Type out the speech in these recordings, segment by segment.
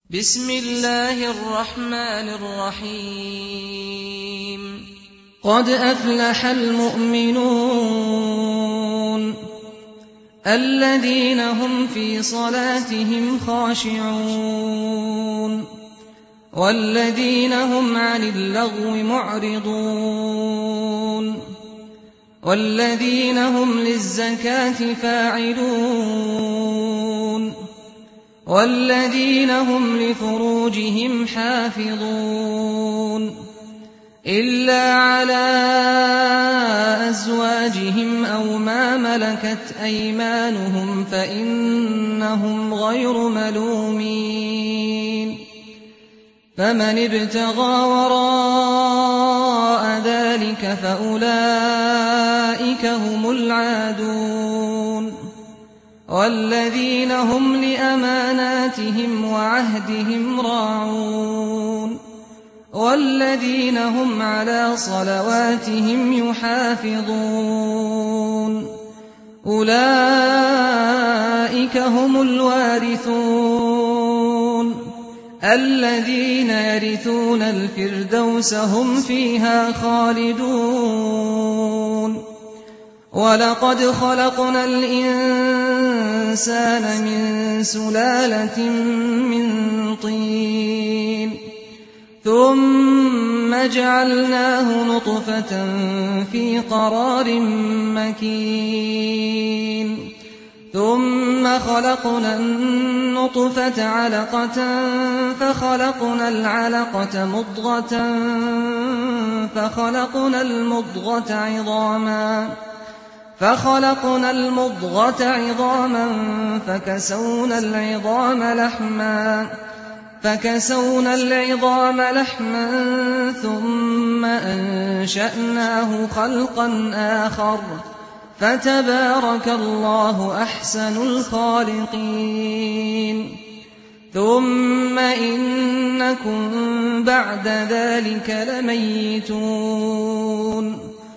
بسم الله الرحمن الرحيم قد أفلح المؤمنون الذين هم في صلاتهم خاشعون والذين هم عن اللغو معرضون والذين هم للزكاة فاعلون والذين هم لفروجهم حافظون إلا على أزواجهم أو ما ملكت أيمانهم فإنهم غير ملومين فمن ابتغى وراء ذلك فأولئك هم العادون والذين هم لأماناتهم وعهدهم راعون والذين هم على صلواتهم يحافظون أولئك هم الوارثون الذين يرثون الفردوس هم فيها خالدون ولقد خلقنا الإنسان من سلالة من طين ثم جعلناه نطفة في قرار مكين ثم خلقنا النطفة علقة فخلقنا العلقة مضغة فخلقنا المضغة عظاما فكسونا العظام لحما ثم أنشأناه خلقا آخر فتبارك الله أحسن الخالقين ثم إنكم بعد ذلك لميتون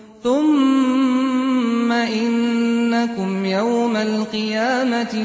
ثم إنكم يوم القيامة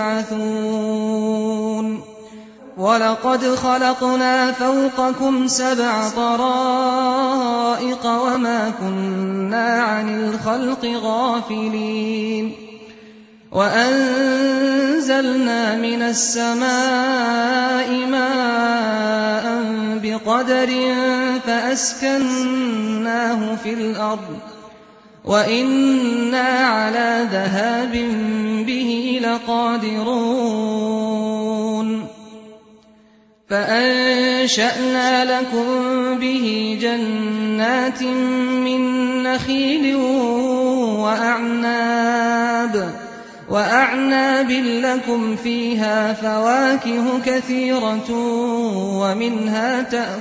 تبعثون ولقد خلقنا فوقكم 7 طرائق وما كنا عن الخلق غافلين وأنزلنا من السماء ماء بقدر فأسكناه في الأرض وإنا على ذهاب به لقادرون فأنشأنا لكم به جنات من نخيل وأعناب لكم فيها فواكه كثيرة ومنها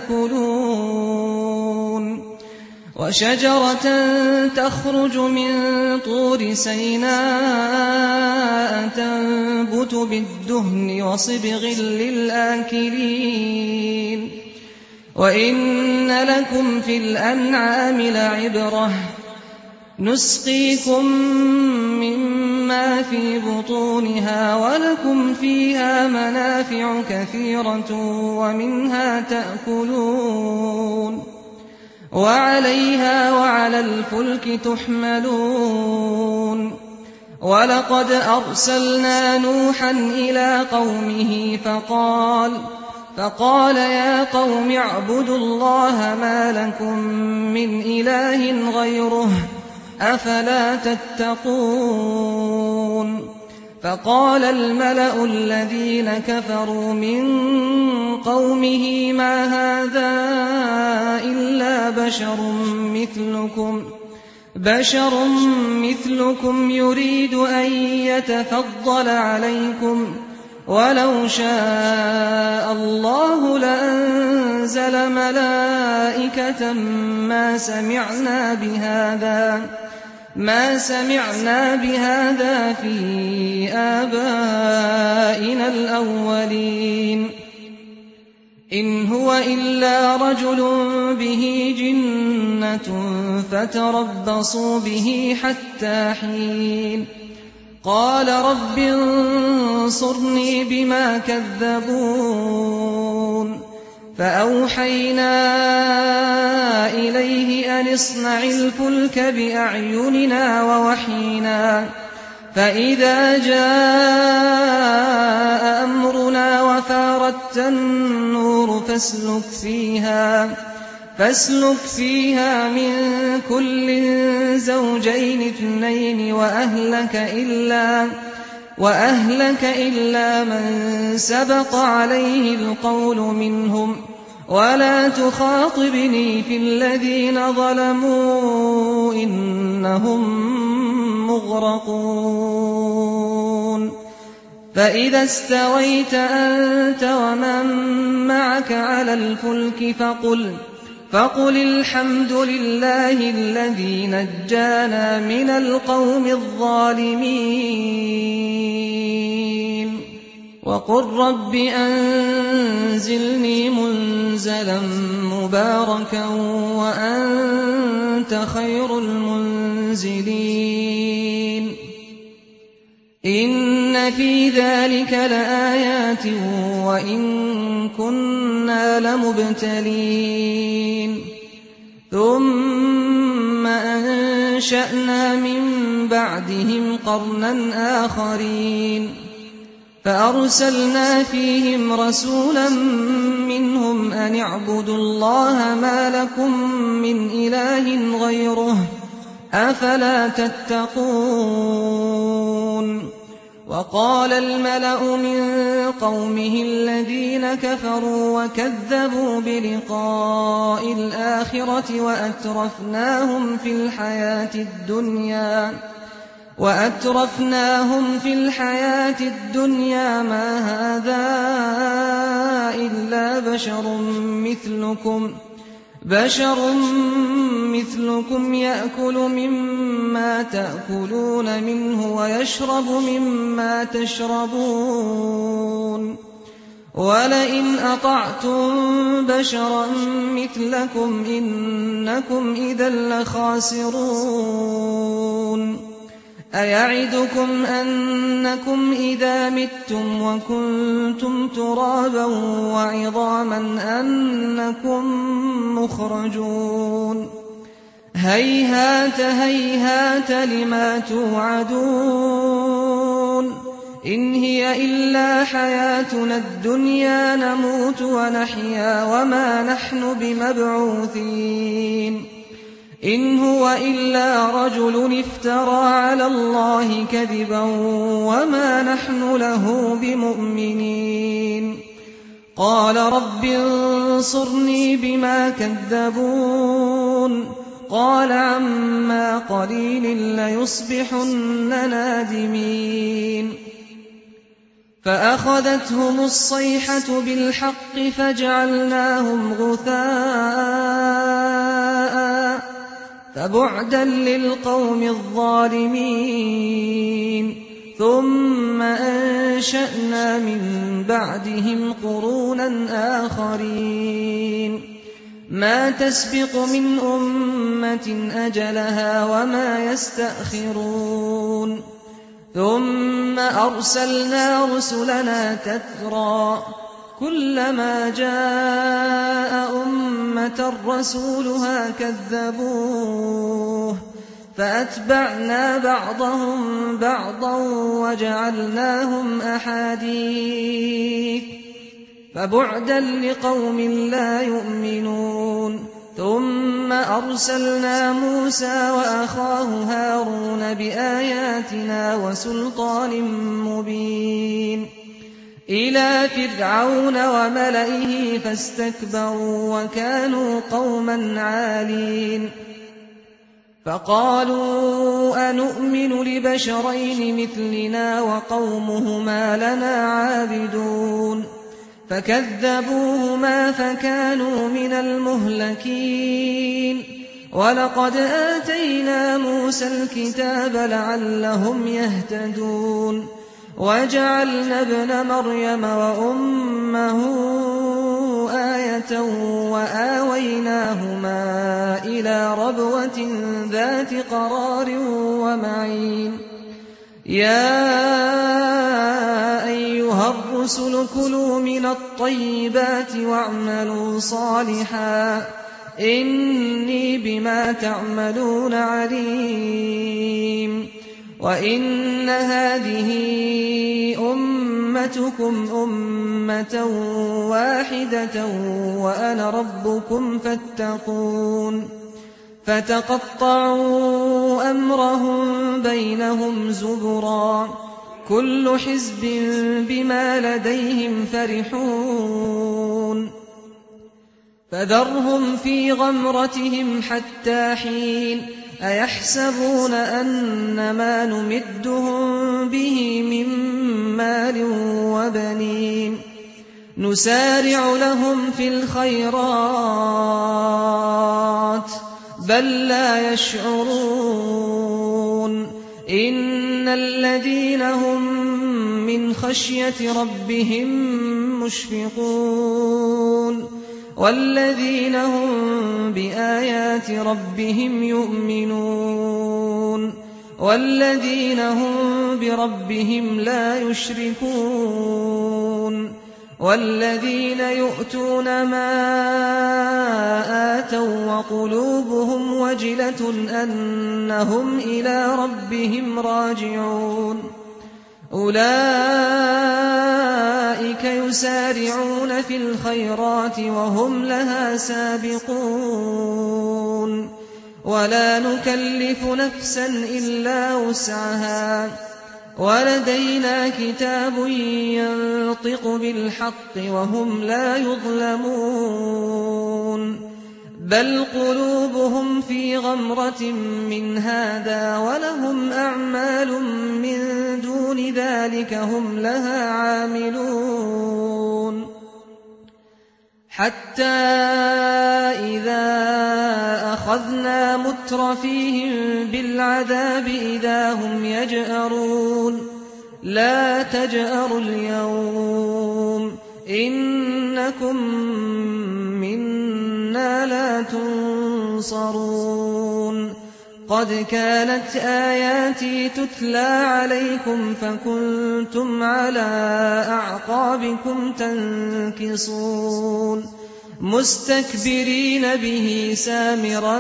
تأكلون وشجرة تخرج من طور سيناء تنبت بالدهن وصبغ للآكلين وإن لكم في الأنعام لعبرة نسقيكم مما في بطونها ولكم فيها منافع كثيرة ومنها تأكلون وعليها وعلى الفلك تحملون ولقد أرسلنا نوحا إلى قومه فقال يا قوم اعبدوا الله ما لكم من إله غيره أفلا تتقون فقال الملأ الذين كفروا من قومه ما هذا إلا بشر مثلكم يريد أن يتفضل عليكم ولو شاء الله لأنزل ملائكة ما سمعنا بهذا في آبائنا الأولين إن هو إلا رجل به جنة فتربصوا به حتى حين قال رب انصرني بما كذبون فأوحينا إليه أن اصنع الفلك بأعيننا ووحينا فإذا جاء أمرنا وفاردت النور فاسلك فيها من كل زوجين اثنين وأهلك إلا من سبق عليه القول منهم ولا تخاطبني في الذين ظلموا إنهم مغرقون فإذا استويت أنت ومن معك على الفلك فقل الحمد لله الذي نجانا من القوم الظالمين وقل رب أنزلني منزلا مباركا وأنت خير المنزلين إن في ذلك لآيات وإن كنا لمبتلين ثم أنشأنا من بعدهم قرنا آخرين فأرسلنا فيهم رسولا منهم أن اعبدوا الله ما لكم من إله غيره أفلا تتقون وقال الملأ من قومه الذين كفروا وكذبوا بلقاء الآخرة وأترفناهم في الحياة الدنيا ما هذا إلا بشر مثلكم يأكل مما تأكلون منه ويشرب مما تشربون ولئن أطعتم بشرا مثلكم إنكم إذا لخاسرون أيعدكم أنكم إذا متم وكنتم ترابا وعظاما أنكم مخرجون هيهات هيهات لما توعدون إن هي إلا حياتنا الدنيا نموت ونحيا وما نحن بمبعوثين إن هو إلا رجل افترى على الله كذبا وما نحن له بمؤمنين قال رب انصرني بما كذبون قال عما قليل ليصبحن نادمين فأخذتهم الصيحة بالحق فجعلناهم غثاء فبعدا للقوم الظالمين ثم أنشأنا من بعدهم قرونا آخرين ما تسبق من أمة أجلها وما يستأخرون ثم أرسلنا رسلنا تترى كلما جاء أمة رسولها كذبوه فأتبعنا بعضهم بعضا وجعلناهم أحاديث فبعدا لقوم لا يؤمنون ثم أرسلنا موسى وأخاه هارون بآياتنا وسلطان مبين إلى فرعون وملئه فاستكبروا وكانوا قوما عالين فقالوا أنؤمن لبشرين مثلنا وقومهما لنا عابدون فكذبوهما فكانوا من المهلكين ولقد آتينا موسى الكتاب لعلهم يهتدون وجعلنا ابن مريم وأمه آية وآويناهما إلى ربوة ذات قرار ومعين يا أيها الرُّسُلُ كُلُوا مِنَ الطَّيِّبَاتِ وَاعْمَلُوا صَالِحًا إِنِّي بِمَا تَعْمَلُونَ عَلِيمٌ وَإِنَّ هَٰذِهِ أُمَّتُكُمْ أُمَّةً وَاحِدَةً وَأَنَا رَبُّكُمْ فَاتَّقُونِ فَتَقَطَّعُوا أَمْرَهُم بَيْنَهُمْ زُبُرًا ۖ كُلُّ حِزْبٍ بِمَا لَدَيْهِمْ فَرِحُونَ فَذَرْهُمْ فِي غَمْرَتِهِمْ حَتَّىٰ حِينٍ أَيَحْسَبُونَ أَنَّمَا نُمِدُّهُم بِهِ مِن مَّالٍ وَبَنِينَ نُسَارِعُ لَهُمْ فِي الْخَيْرَاتِ بَل لَّا يَشْعُرُونَ إِنَّ الَّذِينَ هُم مِّنْ خَشْيَةِ رَبِّهِم مُّشْفِقُونَ وَالَّذِينَ هُم بِآيَاتِ رَبِّهِمْ يُؤْمِنُونَ وَالَّذِينَ هُم بِرَبِّهِمْ لَا يُشْرِكُونَ وَالَّذِينَ يُؤْتُونَ مَا آتَوا وَقُلُوبُهُمْ وَجِلَةٌ أَنَّهُمْ إِلَىٰ رَبِّهِمْ راجعون أُولَٰئِكَ يُسَارِعُونَ فِي الْخَيْرَاتِ وَهُمْ لَهَا سَابِقُونَ وَلَا نُكَلِّفُ نَفْسًا إِلَّا وُسْعَهَا وَلَدَيْنَا كِتَابٌ يَنطِقُ بِالْحَقِّ وَهُمْ لَا يُظْلَمُونَ بَلْ قُلُوبُهُمْ فِي غَمْرَةٍ مِّنْ هَٰذَا وَلَهُمْ أَعْمَالٌ مِّن دُونِ ذَٰلِكَ هُمْ لَهَا عَامِلُونَ حَتَّىٰ إِذَا أَخَذْنَا مُتْرَفِيهِم بِالْعَذَابِ إِذَا هُمْ يَجْأَرُونَ لَا تَجْأَرُوا الْيَوْمَ إِنَّكُم مِّنَّا لَا تُنصَرُونَ قَدْ كَانَتْ آيَاتِي تُتْلَىٰ عَلَيْكُمْ فَكُنتُمْ عَلَىٰ أَعْقَابِكُمْ تَنكِصُونَ مُسْتَكْبِرِينَ بِهِ سَامِرًا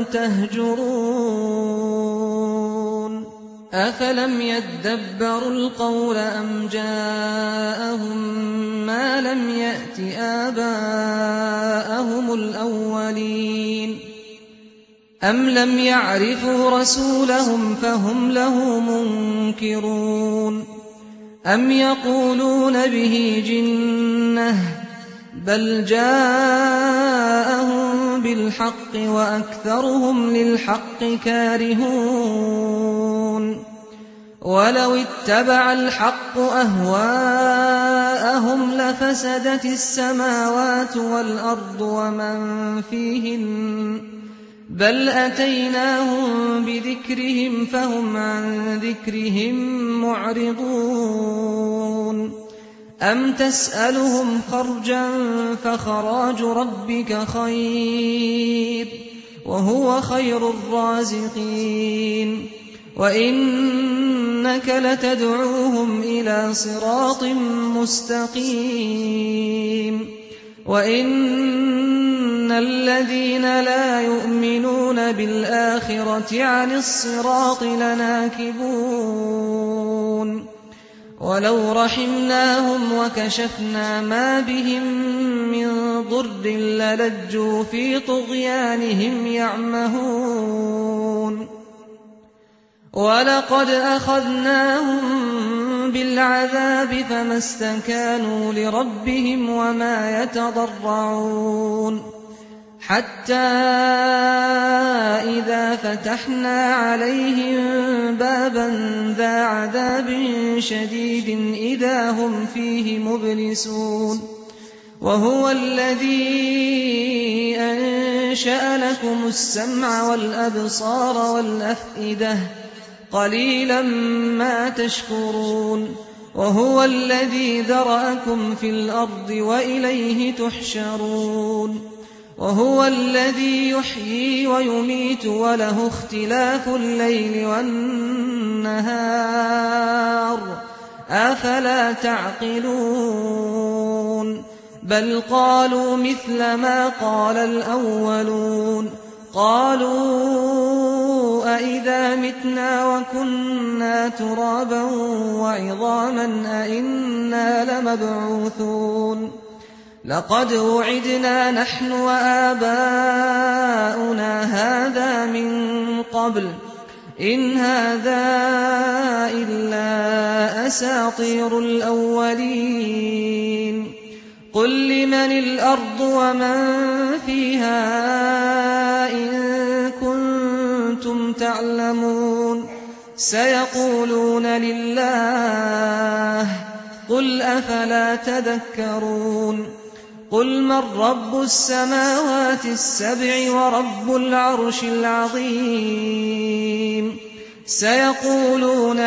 تَهْجُرُونَ أَفَلَمْ يَدَّبَّرُوا الْقَوْلَ أَمْ جَاءَهُم مَّا لَمْ يَأْتِ آبَاءَهُمُ الْأَوَّلِينَ أَمْ لَمْ يَعْرِفُوا رَسُولَهُمْ فَهُمْ لَهُ مُنكِرُونَ أَمْ يَقُولُونَ بِهِ جِنَّةٌ بَلْ جَاءَهُم بِالْحَقِّ وَأَكْثَرُهُمْ لِلْحَقِّ كَارِهُونَ وَلَوِ اتَّبَعَ الْحَقُّ أَهْوَاءَهُمْ لَفَسَدَتِ السَّمَاوَاتُ وَالْأَرْضُ وَمَن فِيهِنَّ بَلْ أَتَيْنَاهُم بِذِكْرِهِمْ فَهُمْ عَن ذِكْرِهِم مُّعْرِضُونَ أَمْ تَسْأَلُهُمْ خَرْجًا فَخَرَاجُ رَبِّكَ خَيْرٌ وَهُوَ خَيْرُ الرَّازِقِينَ وَإِنَّكَ لَتَدْعُوهُمْ إِلَىٰ صِرَاطٍ مُّسْتَقِيمٍ وَإِنَّ الَّذِينَ لَا يُؤْمِنُونَ بِالْآخِرَةِ عَنِ الصِّرَاطِ لَنَاكِبُونَ وَلَوْ رَحِمْنَاهُمْ وَكَشَفْنَا مَا بِهِم مِّن ضُرٍّ لَّلَجُّوا فِي طُغْيَانِهِمْ يَعْمَهُونَ وَلَقَدْ أَخَذْنَاهُم بِالْعَذَابِ فَمَا اسْتَكَانُوا لِرَبِّهِمْ وَمَا يَتَضَرَّعُونَ حَتَّىٰ إِذَا فَتَحْنَا عَلَيْهِم بَابًا ذَا عَذَابٍ شَدِيدٍ إِذَا هُمْ فِيهِ مُبْلِسُونَ وَهُوَ الَّذِي أَنشَأَ لَكُمُ السَّمْعَ وَالْأَبْصَارَ وَالْأَفْئِدَةَ قَلِيلًا مَّا تَشْكُرُونَ وَهُوَ الَّذِي ذَرَأَكُمْ فِي الْأَرْضِ وَإِلَيْهِ تُحْشَرُونَ وَهُوَ الَّذِي يُحْيِي وَيُمِيتُ وَلَهُ اخْتِلَافُ اللَّيْلِ وَالنَّهَارِ أفلا تعقلون بل قالوا مثل ما قال الأولون قالوا أئذا متنا وكنا ترابا وعظاما أئنا لمبعوثون لقد وعدنا نحن وآباؤنا هذا من قبل إن هذا إلا أساطير الأولين قل لمن الأرض ومن فيها إن كنتم تعلمون سيقولون لله قل أفلا تذكرون قل من رب السماوات السبع ورب العرش العظيم سيقولون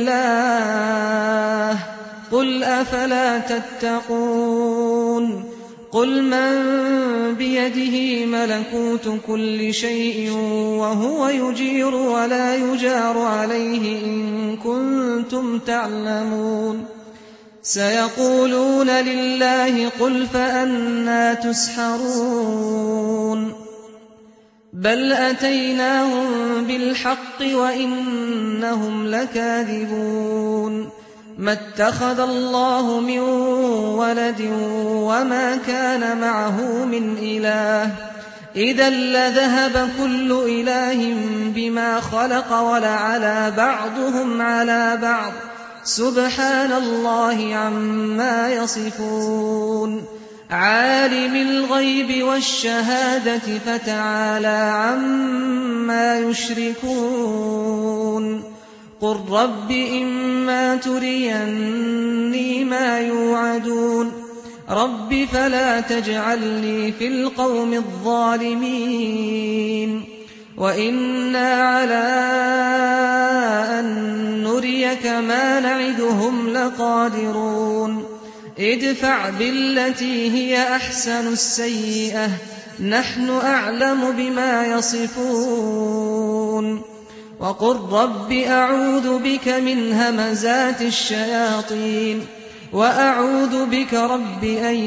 لله قل أفلا تتقون قل من بيده ملكوت كل شيء وهو يجير ولا يجار عليه إن كنتم تعلمون سيقولون لله قل فأنى تسحرون بل أتيناهم بالحق وإنهم لكاذبون ما اتخذ الله من ولد وما كان معه من إله إذا لذهب كل إله بما خلق ولعلى بعضهم على بعض سبحان الله عما يصفون عالم الغيب والشهادة فتعالى عما يشركون قل رب إما تريني ما يوعدون رب فلا تجعلني في القوم الظالمين وإنا على أن نريك ما نعدهم لقادرون ادفع بالتي هي أحسن السيئة نحن أعلم بما يصفون وقل رب أعوذ بك من همزات الشياطين وأعوذ بك رب أن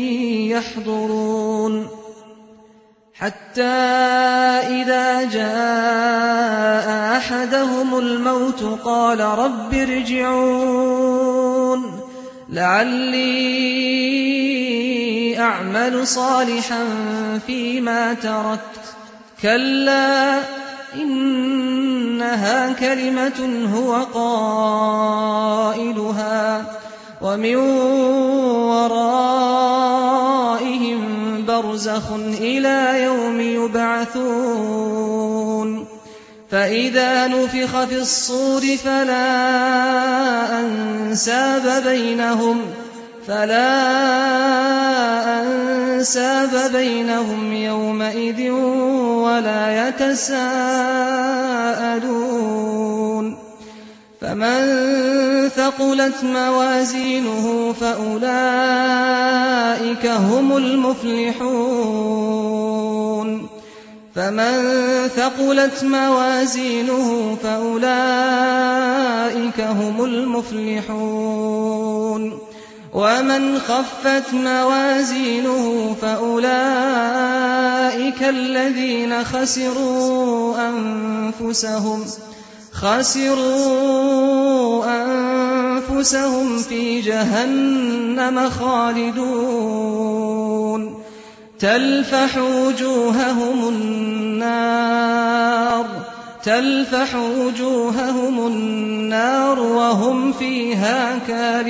يحضرون حتى إذا جاء أحدهم الموت قال رب ارجعون لعلي أعمل صالحا فيما تركت كلا إنها كلمة هو قائلها ومن ورائهم برزخ إلى يوم يبعثون فإذا نفخ في الصور فلا أنساب بينهم يومئذ ولا يتساءلون فمن ثقلت موازينه فأولئك هم المفلحون ومن خفت موازينه فأولئك الذين خسروا أنفسهم في جهنم خالدون تلفح وجوههم النار وهم فيها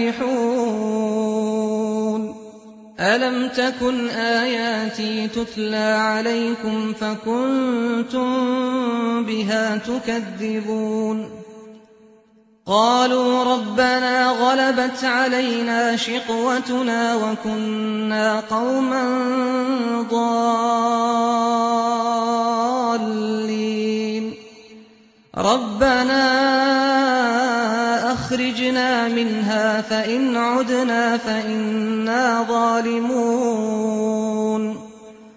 كالحون ألم تكن آياتي تتلى عليكم فكنتم بها تكذبون قالوا ربنا غلبت علينا شقوتنا وكنا قوما ضالين ربنا أخرجنا منها فإن عدنا فإنا ظالمون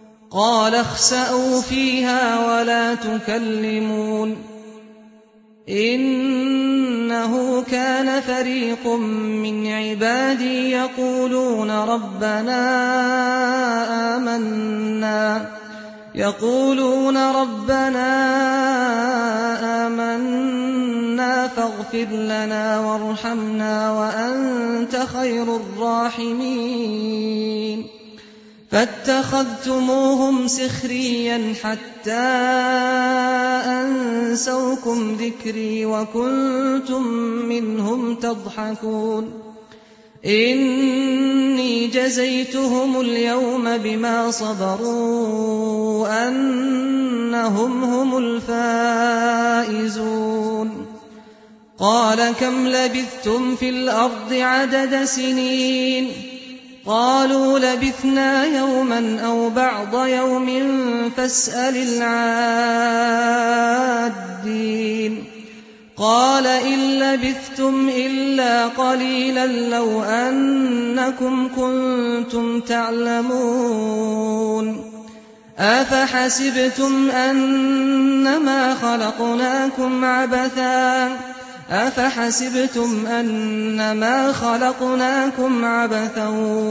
قال اخسأوا فيها ولا تكلمون إنه كان فريق من عبادي يقولون ربنا آمنا فاغفر لنا وارحمنا وأنت خير الراحمين فاتخذتموهم سخريا حتى أنسوكم ذكري وكنتم منهم تضحكون إني جزيتهم اليوم بما صبروا أنهم هم الفائزون قال كم لبثتم في الأرض عدد سنين قالوا لبثنا يوما أو بعض يوم فاسأل العادين قال إن لبثتم إلا قليلا لو أنكم كنتم تعلمون أفحسبتم أنما خلقناكم عبثا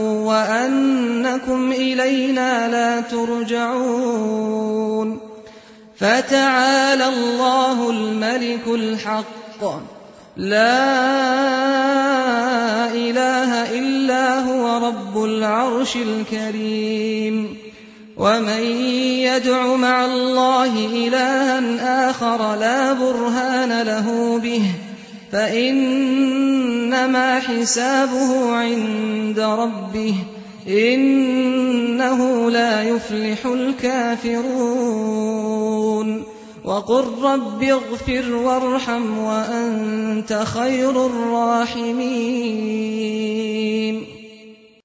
وأنكم إلينا لا ترجعون فتعالى الله الملك الحق لا إله إلا هو رب العرش الكريم ومن يدع مع الله إلها آخر لا برهان له به فإنما حسابه عند ربه إنه لا يفلح الكافرون وقل رب اغفر وارحم وأنت خير الراحمين